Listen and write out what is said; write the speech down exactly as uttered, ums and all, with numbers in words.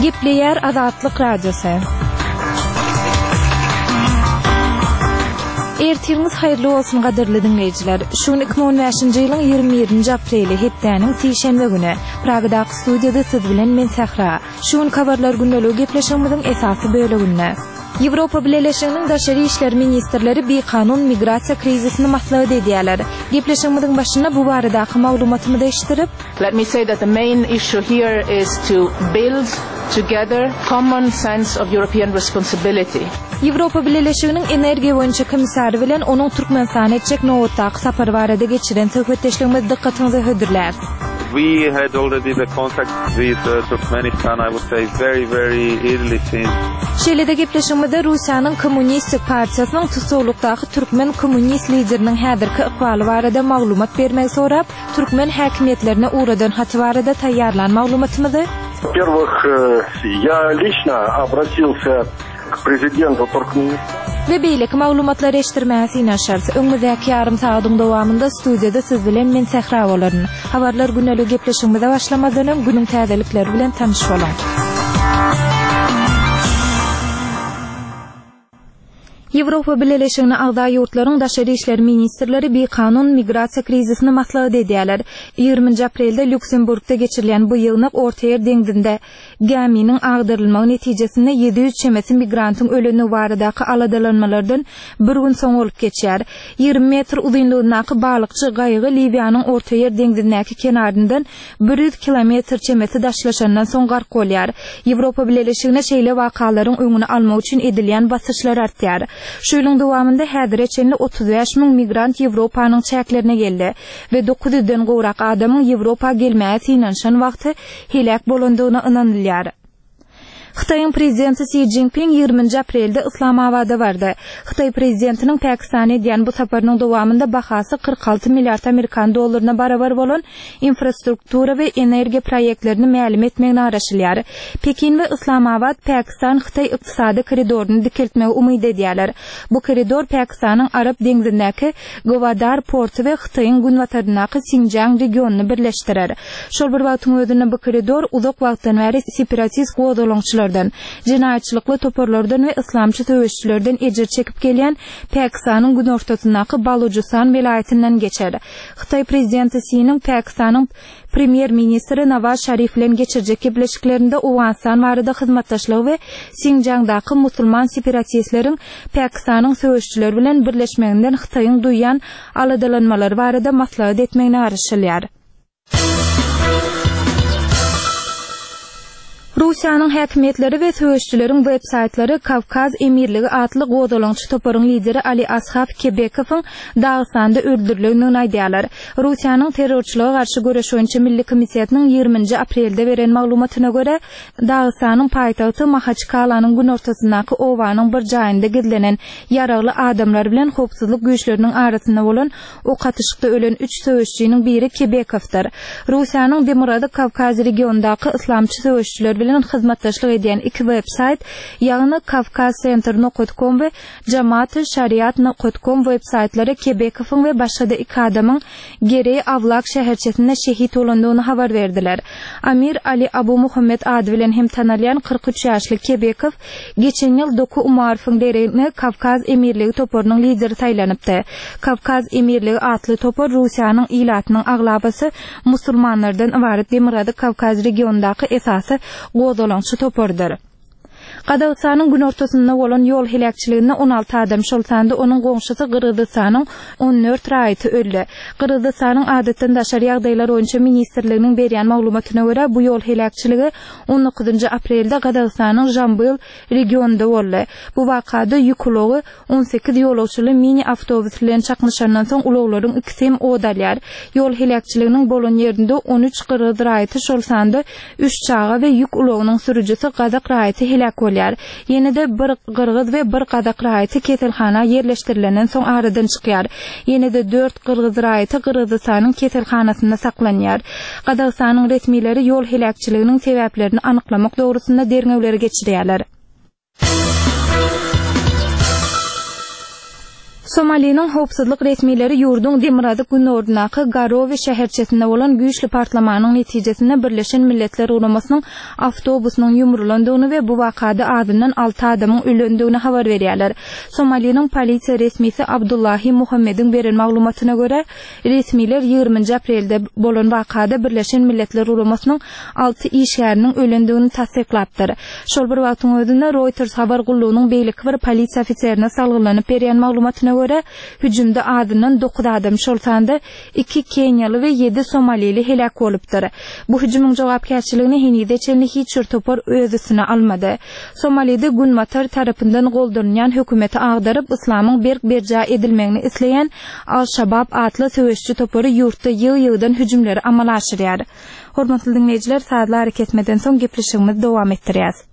Gepleyer Azatlyk Radiosu. Ertiriniz hayırlı olsun gaderli dinleyiciler. Şun iki bin on beşinji ýylyň ýygrimi ýedinji apreli hepdeniň sişenbe güni Pragadaky studiýada siz bilen men Sahra. Şun habarlar gündälik gepleşigimiziň esasy böleginde. Ýewropa Birleşiginiň daşary işler ministrleri bir kanun migrasiýa krizisini maslahat edýärler. Gepleşigimiziň başynda bu baradaky maglumatymy eşdirip, let me say that the main issue here is to build together common sense of European responsibility. Ýewropa Birleşiginiň energiýa boýunça komissary bilen onuň Türkmenistan etjek nowatdaky sapary barada geçiren söhbetleşigimiz dikkatinizi hödürler. We had already the contact with uh, Turkmenistan, I would say, very, very early since. Şeýlede gepleşigimizde Russiýanyň Kommunistik Partiýasynyň tutulukdaky Türkmen kommunist lideriniň häzirki ykbaly barada maglumat bermek sorap, Türkmen häkimetlerine uradan haty barada taýýarlan maglumatymyzy. Во-первых, я лично обратился к президенту Туркменистана. Ve beýleki maglumatlar eşdirmäsi naşarsa öňümüzdäki ýarym saýadyň dowamında studiýada siz bilen men Sahra bolaryn. Habarlar gündelik gepleşigimizde başlamadan günüň täzelikleri bilen tanyş bolan. Ýewropa Birleşigine agda ýurtlaryň daşary işler ministrleri bir kanun migrasiýa krizisini maslahat edýärler. ýygrimiňji aprelde Lüksemburgda geçirilen bu ýygnak Orta Ýer deňizinde geminiň agdyrylmagy netijesinde ýedi ýüz çemesi migrantyň öleni baradaky aladalanmalardan bir gün soň bolup geçýär. ýygrimi metr uzunlugynaky balykçy gaýgy Libiýanyň Orta Ýer deňizindäki kenaryndan bir ýüz kilometr çemesi daşlaşandan soň gark bolýar. Ýewropa Birleşigine şeýle wakalaryň öňüni almak üçin edilýän basyşlar artýar. Şu ýylyň dowamında häzir çenli otuz beş miň migrant Ýewropanyň çäklerine geldi we dokuz ýüzden gowrak adamyň Ýewropa gelmäsi inanşan wagty helak bolandygyna ynanylýar. Xitayň prezidenti Xi Jinping ýygrimiňji aprelde Islamabadda bardy. Xitay prezidentiniň Pakistana edýän bu saparynyň dowamında bahasy kırk altı milyard Amerikan dollaryna barabar bolan infrastruktura we energiýa proýektlerini mälim etmegini araşylýar. Pekin we Islamabad Pakistan-Xitay ykdysady koridoryny dikiltmegi umyt edýärler. Bu koridor Pakistanyň Arap deňizindäki Gwadar porty we Xitaýyň günwataryndaky Xinjiang regionuny birleşdirer. Şol bir wagtyň özünde bu koridor uzak wagtdan beri separatist godalançylar jinaýatçylykly toporlardan we islamçy söwüşçülerden ejir çekip gelýän Pakistanyň gün ortasyndaky Balochistan welaýatynyň geçer. Xitay prezidenti Xi-niň Pakistanyň premier ministri Nawaz Şerif bilen geçirjek gepleşiklerinde Awganistan barada hyzmatdaşlygy we Xinjiangdaky musulman separatistleriň Pakistanyň söwüşçüler bilen birleşmeginden Xitaýyň duýan aladalanmalary barada maslahat etmegine araşylýar. Russiýanyň häkimetleri we söwüşçüleriň web saytlary Kavkaz Emirligi adly godalançy toparyň lideri Ali Ashaf Kebekowyň Dagystanda öldüriligini aýdýarlar. Russiýanyň terrorçylyga garşy göreş boýunça Milli Komissiyanyň ýygrimiňji aprelde beren maglumatyna görä, Dagystanyň paýtagty Mahaçkalanyň gün ortasyndaky owanyň bir jaýynda gizlenen ýaragly adamlar bilen howpsuzlyk güýçleriniň arasynda bolan ok atışykda ölen üç söwüşçüniň biri Kebekowdyr. Russiýanyň Demiradı Kavkaz regionundaky islamçy söwüşçüler bilen hyzmatdaşlyk edýän iki websayt, ýagny kavkaz center nokta com we jamaat şariat nokta com websaytlary Kebekowyň we başga da iki adamyň Gerey Avlak şäherçesinde şehit bolandygyny habar berdiler. Amir Ali Abu Muhammed ady bilen hem tanalýan kırk üç ýaşly Kebekow geçen ýyl Doku Umarowyň derine Kavkaz Emirligi toporynyň lideri taýlanypdy. Kavkaz Emirligi adly topor Russiýanyň ilatynyň aglabasy musulmanlardan ibaret Demirady Kavkaz regionundaky esasy godalançy topordur. Qadagystanyň gün ortasynda bolan ýol helakçylygyna on alty adam şolsanda onuň goňşusy Qırgızstanyň on dört raýaty öldi. Qırgızstanyň adatdan daşary ýagdaýlar boýunça ministrliginiň berýän maglumatyna görä bu ýol helakçylygy on dokuzunji aprelde Qadagystanyň Jambyl regionunda boldy. Bu wakada ýük ulogy on sekiz ýolagçyly mini awtobus bilen çaknyşandan soň uloglaryň ikisi hem odalýar. Ýol helakçylygynyň bolan ýerinde on üç Qırgız raýaty şolsanda üç çaga we ýük ulogynyň sürüjisi Qadak raýaty helak bolýar. Ýene-de bir Qırgız we bir Qadak raýaty keselhana ýerleşdirilenden soň aradan çykýar. Ýene-de dört Qırgız raýaty Qırgızstanyň keselhanasynda saklanýar. Qadagystanyň resmileri ýol helakçylygynyň sebäplerini anyklamak dogrusynda derňewleri geçirýärler. Somali'nin hopsuzluk resmileri yurdun Demiradık günordunakı Garowe şehirçesinde olan güýçli partlamanın neticesinde Birleşen Milletler Ulamasının avtobusunun yumrulandığını ve bu vakada adından altı adamın ölündüğünü haber veriyorlar. Somali'nin polisiya resmisi Abdullahi Muhammed'in beren maglumatına göre resmiler ýygrymynjy aprelde bolan vakada Birleşen Milletler Ulamasının altı işgäriniň ölündüğünü tasdiklapdyr. Şol bir wagtyň özünde Reuters habar gullugynyň beýleki bir polisiya ofiserine salgylanyp beren maglumatyna göre hüjümde adından dokuz adam şolsanda iki Kenyalı ve yedi Somalili helak bolupdyr. Bu hüjümüň jogapkärçiligini henide çelni hiç bir topar özüsine almady. Somalide Günmatar tarapyndan goldurylan hökümeti agdaryp islamyň berk berja edilmegini isleýän Al-Şabab atly söwüşçi topary ýurtda ýyl-ýyldan hüjümleri amal aşyrýar. Hormatly dinleýijiler, saatlar ketmeden soň gepleşigimizi dowam etdirýäs.